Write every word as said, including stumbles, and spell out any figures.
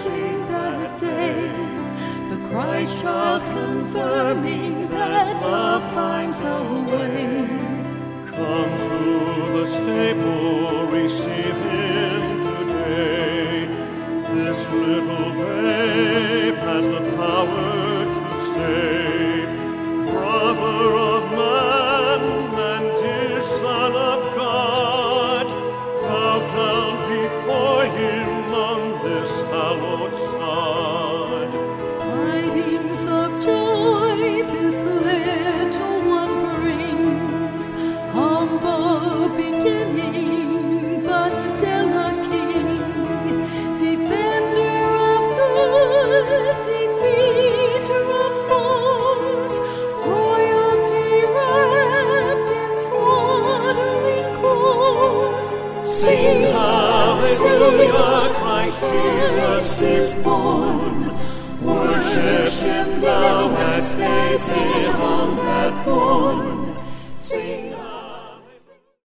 sing that day, the Christ child confirming that love finds a way. Come to the stable, receive him today. This little babe has the power to save. Brother of man and dear Son of God, bow down before him on this hallowed sod. Tidings of joy this little one brings, humble beginning, but still a king, defender of good, defeater of foes, royalty wrapped in swaddling clothes. Sing hallelujah, Christ Jesus is born. Worship him.